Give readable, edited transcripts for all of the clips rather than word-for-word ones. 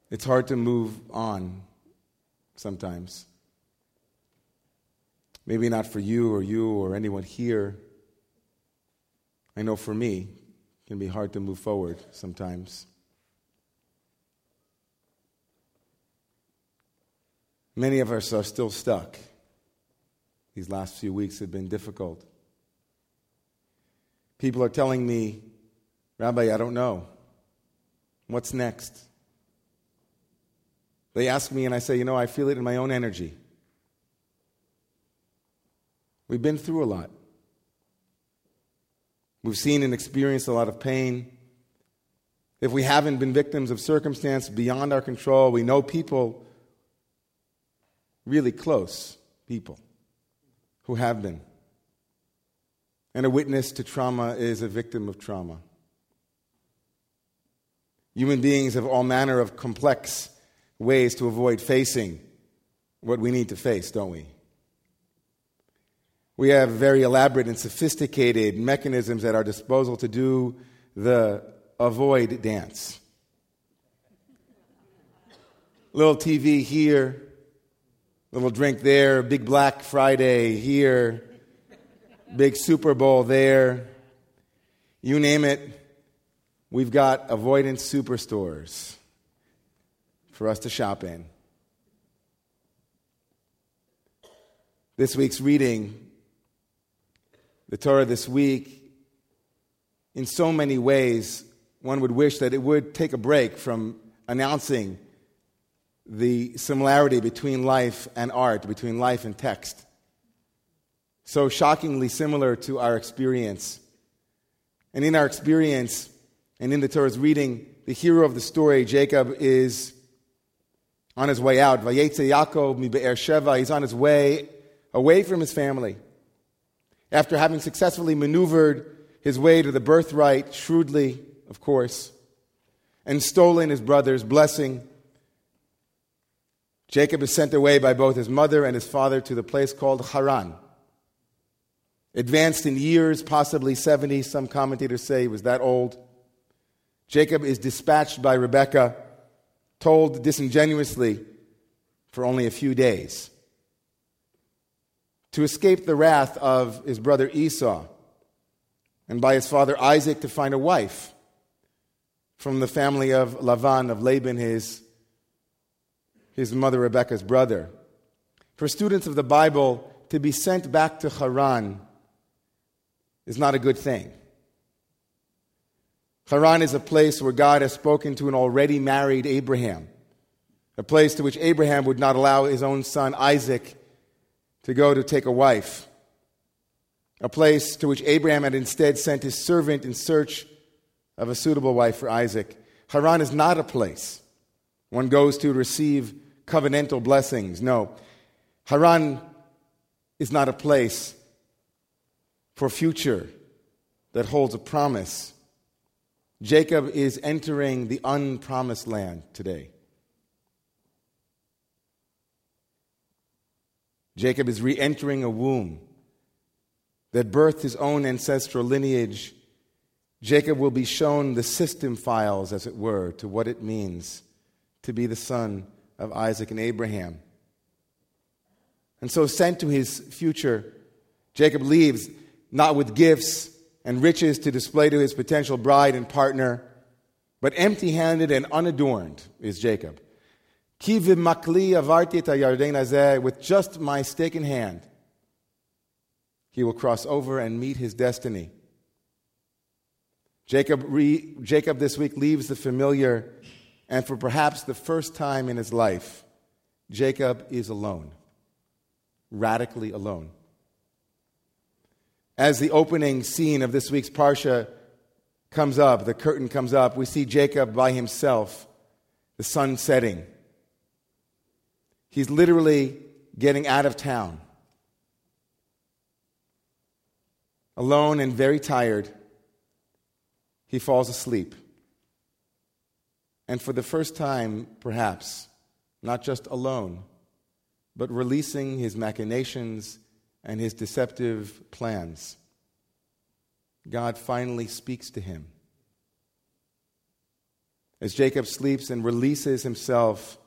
It's hard to move on sometimes. Maybe not for you or anyone here. I know for me, it can be hard to move forward sometimes. Many of us are still stuck. These last few weeks have been difficult. People are telling me, Rabbi, I don't know. What's next? They ask me and I say, I feel it in my own energy. We've been through a lot. We've seen and experienced a lot of pain. If we haven't been victims of circumstance beyond our control, we know people, really close people, who have been. And a witness to trauma is a victim of trauma. Human beings have all manner of complex ways to avoid facing what we need to face, don't we? We have very elaborate and sophisticated mechanisms at our disposal to do the avoid dance. Little TV here, little drink there, big Black Friday here, big Super Bowl there. You name it, we've got avoidance superstores for us to shop in. This week's reading, the Torah this week, in so many ways, one would wish that it would take a break from announcing the similarity between life and art, between life and text. So shockingly similar to our experience. And in our experience, and in the Torah's reading, the hero of the story, Jacob, is on his way out. Vayetze Yaakov mi Be'er Sheva. He's on his way away from his family. After having successfully maneuvered his way to the birthright, shrewdly, of course, and stolen his brother's blessing, Jacob is sent away by both his mother and his father to the place called Haran. Advanced in years, possibly 70, some commentators say he was that old. Jacob is dispatched by Rebekah, told disingenuously for only a few days, to escape the wrath of his brother Esau, and by his father Isaac to find a wife from the family of Lavan, of Laban, his mother Rebekah's brother. For students of the Bible, to be sent back to Haran is not a good thing. Haran is a place where God has spoken to an already married Abraham, a place to which Abraham would not allow his own son Isaac to go to take a wife, a place to which Abraham had instead sent his servant in search of a suitable wife for Isaac. Haran is not a place one goes to receive covenantal blessings. No, Haran is not a place for future that holds a promise. Jacob is entering the unpromised land today. Jacob is re-entering a womb that birthed his own ancestral lineage. Jacob will be shown the system files, as it were, to what it means to be the son of Isaac and Abraham. And so, sent to his future, Jacob leaves not with gifts and riches to display to his potential bride and partner, but empty-handed and unadorned is Jacob. Ki v'makli avarti et hayarden hazeh, with just my stick in hand, he will cross over and meet his destiny. Jacob this week leaves the familiar, and for perhaps the first time in his life, Jacob is alone, radically alone. As the opening scene of this week's Parsha comes up, the curtain comes up, we see Jacob by himself, the sun setting. He's literally getting out of town. Alone and very tired, he falls asleep. And for the first time, perhaps, not just alone, but releasing his machinations and his deceptive plans, God finally speaks to him. As Jacob sleeps and releases himself,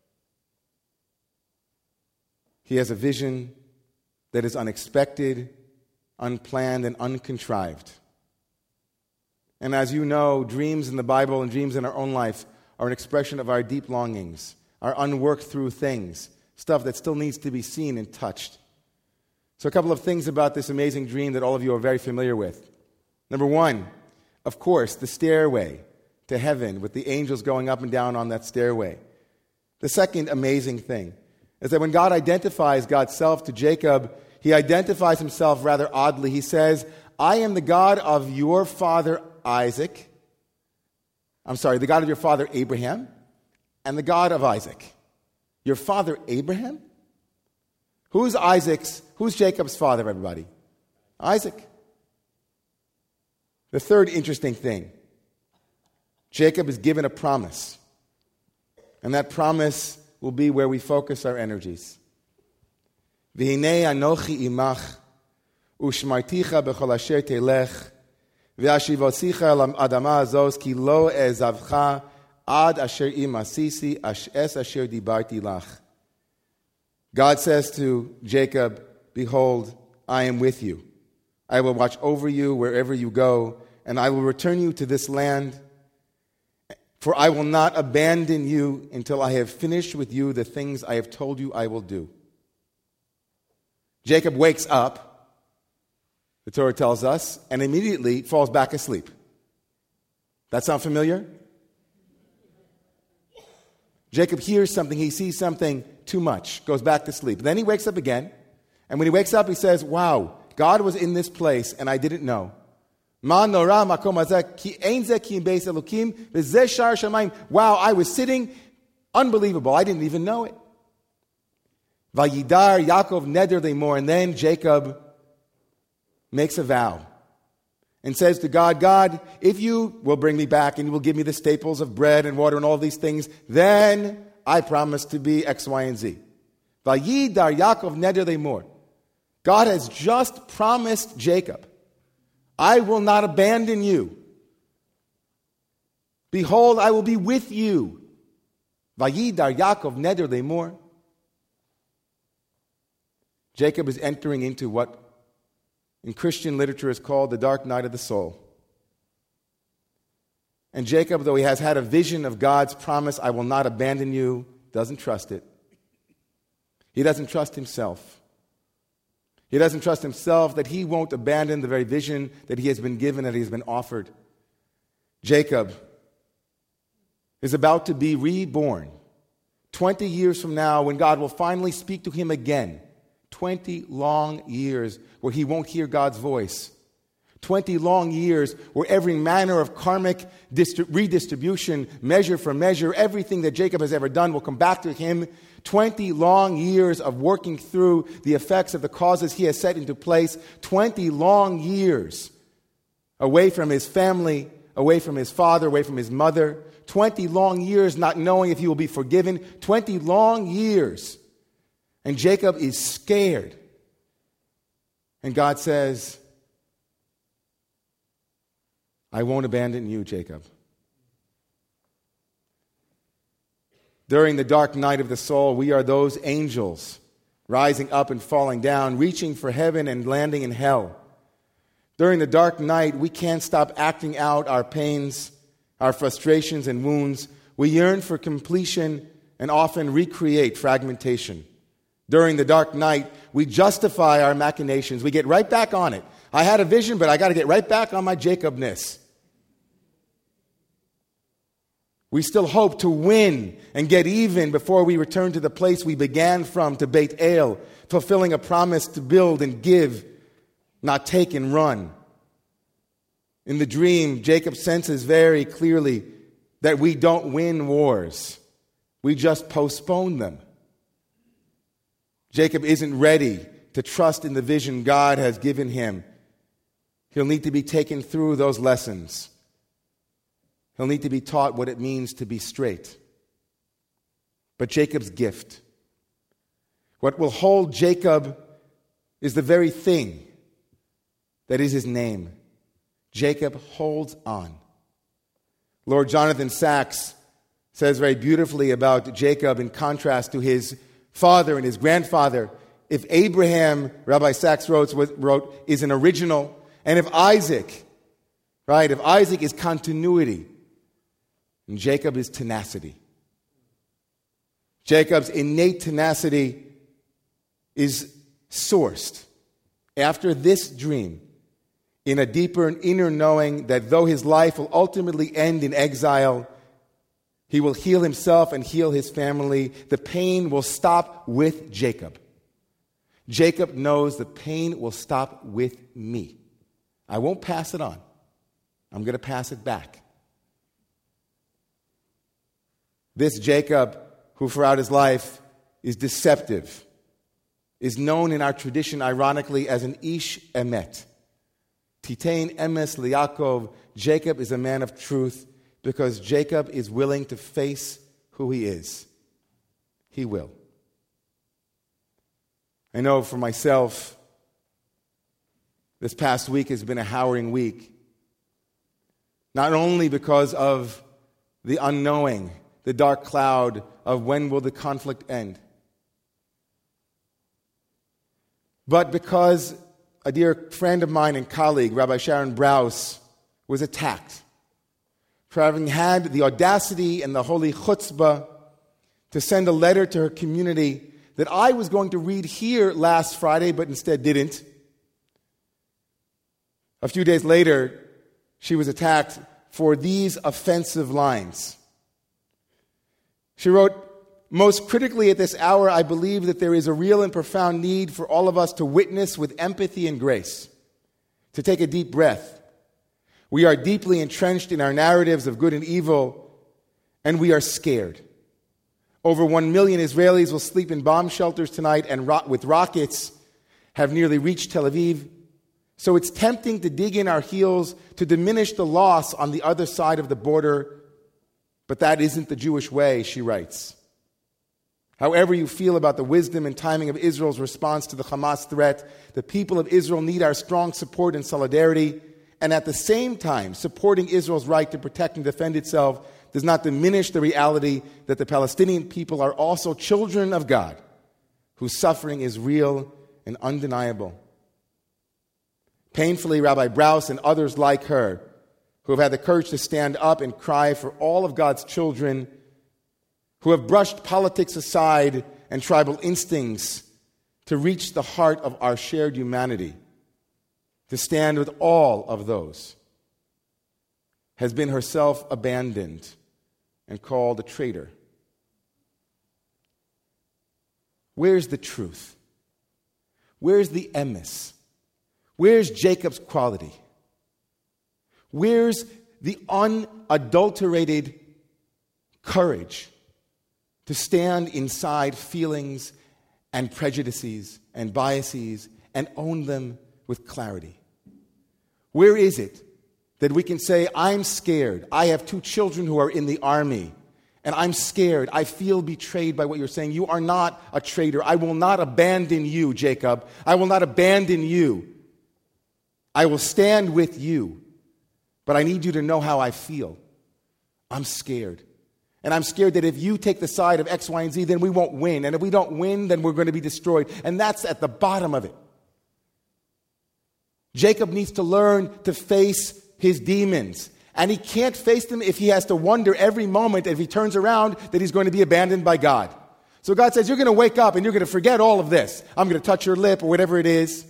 he has a vision that is unexpected, unplanned, and uncontrived. And as you know, dreams in the Bible and dreams in our own life are an expression of our deep longings, our unworked through things, stuff that still needs to be seen and touched. So a couple of things about this amazing dream that all of you are very familiar with. Number one, of course, the stairway to heaven with the angels going up and down on that stairway. The second amazing thing is that when God identifies God's self to Jacob, he identifies himself rather oddly. He says, I am the God of your father the God of your father Abraham and the God of Isaac. Your father Abraham? Who's Jacob's father, everybody? Isaac. The third interesting thing, Jacob is given a promise. And that promise will be where we focus our energies. V'hinei anochi imach, ushmarticha b'chol asher telech, v'ashivosicha al adama azos, ki lo ezavcha ad asher imasisi es asher dibarti lach. God says to Jacob, behold, I am with you. I will watch over you wherever you go, and I will return you to this land. For I will not abandon you until I have finished with you the things I have told you I will do. Jacob wakes up, the Torah tells us, and immediately falls back asleep. That sound familiar? Jacob hears something, he sees something too much, goes back to sleep. Then he wakes up again, and when he wakes up, he says, wow, God was in this place, and I didn't know. Wow, I was sitting, unbelievable, I didn't even know it. Vayidar Yaakov neder lemor, and then Jacob makes a vow and says to God, God, if you will bring me back and you will give me the staples of bread and water and all these things, then I promise to be X, Y, and Z. Vayidar Yaakov neder lemor. God has just promised Jacob, I will not abandon you. Behold, I will be with you. Vayidar Yaakov neder lemor. Jacob is entering into what in Christian literature is called the dark night of the soul. And Jacob, though he has had a vision of God's promise, I will not abandon you, doesn't trust it. He doesn't trust himself. He doesn't trust himself that he won't abandon the very vision that he has been given, that he has been offered. Jacob is about to be reborn 20 years from now when God will finally speak to him again. 20 long years where he won't hear God's voice. 20 long years where every manner of karmic redistribution, measure for measure, everything that Jacob has ever done will come back to him. 20 long years of working through the effects of the causes he has set into place. 20 long years away from his family, away from his father, away from his mother. 20 long years not knowing if he will be forgiven. 20 long years. And Jacob is scared. And God says, I won't abandon you, Jacob. During the dark night of the soul, we are those angels rising up and falling down, reaching for heaven and landing in hell. During the dark night, we can't stop acting out our pains, our frustrations and wounds. We yearn for completion and often recreate fragmentation. During the dark night, we justify our machinations. We get right back on it. I had a vision, but I got to get right back on my Jacobness. We still hope to win and get even before we return to the place we began from, to Beit El, fulfilling a promise to build and give, not take and run. In the dream, Jacob senses very clearly that we don't win wars. We just postpone them. Jacob isn't ready to trust in the vision God has given him. He'll need to be taken through those lessons. He'll need to be taught what it means to be straight. But Jacob's gift, what will hold Jacob, is the very thing that is his name. Jacob holds on. Lord Jonathan Sacks says very beautifully about Jacob in contrast to his father and his grandfather. If Abraham, Rabbi Sacks wrote, is an original, and if Isaac is continuity, and Jacob is tenacity. Jacob's innate tenacity is sourced after this dream in a deeper and inner knowing that though his life will ultimately end in exile, he will heal himself and heal his family. The pain will stop with Jacob. Jacob knows the pain will stop with me. I won't pass it on. I'm going to pass it back. This Jacob, who throughout his life is deceptive, is known in our tradition, ironically, as an Ish Emet. Titain Emes Liakov. Jacob is a man of truth because Jacob is willing to face who he is. He will. I know for myself, this past week has been a harrowing week. Not only because of the unknowing, the dark cloud of when will the conflict end, but because a dear friend of mine and colleague, Rabbi Sharon Brous, was attacked for having had the audacity and the holy chutzpah to send a letter to her community that I was going to read here last Friday, but instead didn't. A few days later, she was attacked for these offensive lines. She wrote, "Most critically at this hour, I believe that there is a real and profound need for all of us to witness with empathy and grace, to take a deep breath. We are deeply entrenched in our narratives of good and evil, and we are scared. Over 1 million Israelis will sleep in bomb shelters tonight and with rockets have nearly reached Tel Aviv. So it's tempting to dig in our heels to diminish the loss on the other side of the border, but that isn't the Jewish way," she writes. "However you feel about the wisdom and timing of Israel's response to the Hamas threat, the people of Israel need our strong support and solidarity, and at the same time, supporting Israel's right to protect and defend itself does not diminish the reality that the Palestinian people are also children of God, whose suffering is real and undeniable." Painfully, Rabbi Brous and others like her, who have had the courage to stand up and cry for all of God's children, who have brushed politics aside and tribal instincts to reach the heart of our shared humanity, to stand with all of those, has been herself abandoned and called a traitor. Where's the truth? Where's the emes? Where's Jacob's quality? Where's the unadulterated courage to stand inside feelings and prejudices and biases and own them with clarity? Where is it that we can say, I'm scared, I have 2 children who are in the army, and I'm scared, I feel betrayed by what you're saying. You are not a traitor. I will not abandon you, Jacob. I will not abandon you. I will stand with you. But I need you to know how I feel. I'm scared. And I'm scared that if you take the side of X, Y, and Z, then we won't win. And if we don't win, then we're going to be destroyed. And that's at the bottom of it. Jacob needs to learn to face his demons. And he can't face them if he has to wonder every moment, if he turns around, that he's going to be abandoned by God. So God says, you're going to wake up and you're going to forget all of this. I'm going to touch your lip or whatever it is.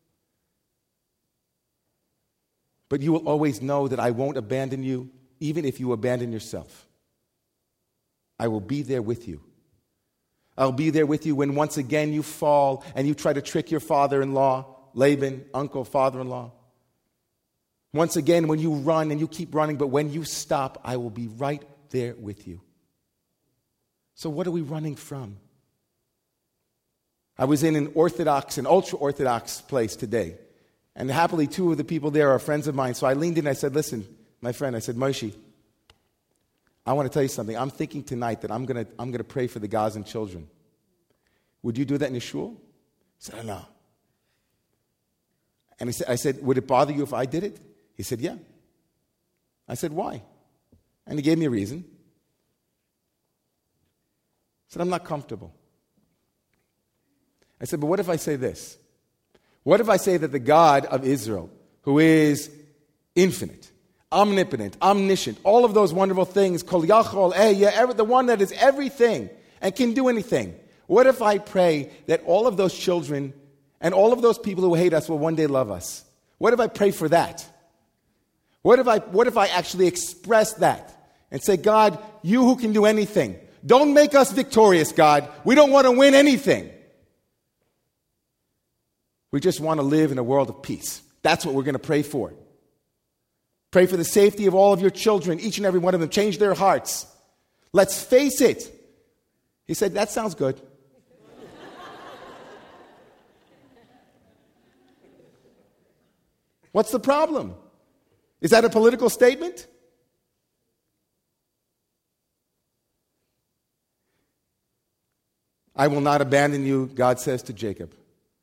But you will always know that I won't abandon you, even if you abandon yourself. I will be there with you. I'll be there with you when once again you fall and you try to trick your father-in-law, Laban, uncle, father-in-law. Once again, when you run and you keep running, but when you stop, I will be right there with you. So what are we running from? I was in an ultra-Orthodox place today. And happily, 2 of the people there are friends of mine. So I leaned in and I said, listen, my friend, I said, Moshe, I want to tell you something. I'm thinking tonight that I'm going to pray for the Gazan children. Would you do that in your shul? He said, no. And I said, would it bother you if I did it? He said, yeah. I said, why? And he gave me a reason. He said, I'm not comfortable. I said, but what if I say this? What if I say that the God of Israel, who is infinite, omnipotent, omniscient, all of those wonderful things, Kol Yachol, the one that is everything and can do anything. What if I pray that all of those children and all of those people who hate us will one day love us? What if I pray for that? What if I actually express that and say, God, you who can do anything, don't make us victorious, God. We don't want to win anything. We just want to live in a world of peace. That's what we're going to pray for. Pray for the safety of all of your children, each and every one of them. Change their hearts. Let's face it. He said, that sounds good. What's the problem? Is that a political statement? I will not abandon you, God says to Jacob.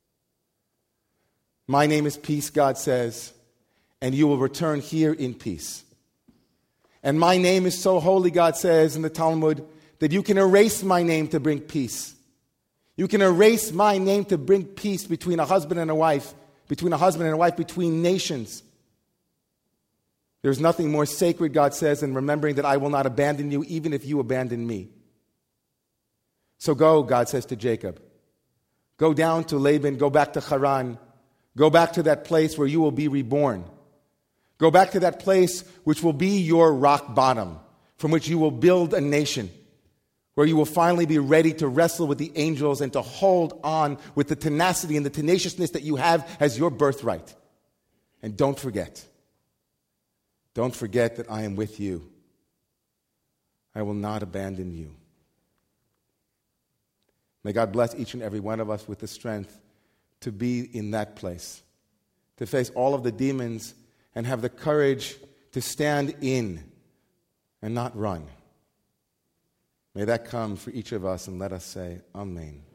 My name is peace, God says, and you will return here in peace. And my name is so holy, God says in the Talmud, that you can erase my name to bring peace. You can erase my name to bring peace between a husband and a wife, between nations. There's nothing more sacred, God says, than remembering that I will not abandon you even if you abandon me. So go, God says to Jacob. Go down to Laban, go back to Haran. Go back to that place where you will be reborn. Go back to that place which will be your rock bottom, from which you will build a nation, where you will finally be ready to wrestle with the angels and to hold on with the tenacity and the tenaciousness that you have as your birthright. And don't forget that I am with you. I will not abandon you. May God bless each and every one of us with the strength to be in that place, to face all of the demons and have the courage to stand in and not run. May that come for each of us, and let us say, Amen.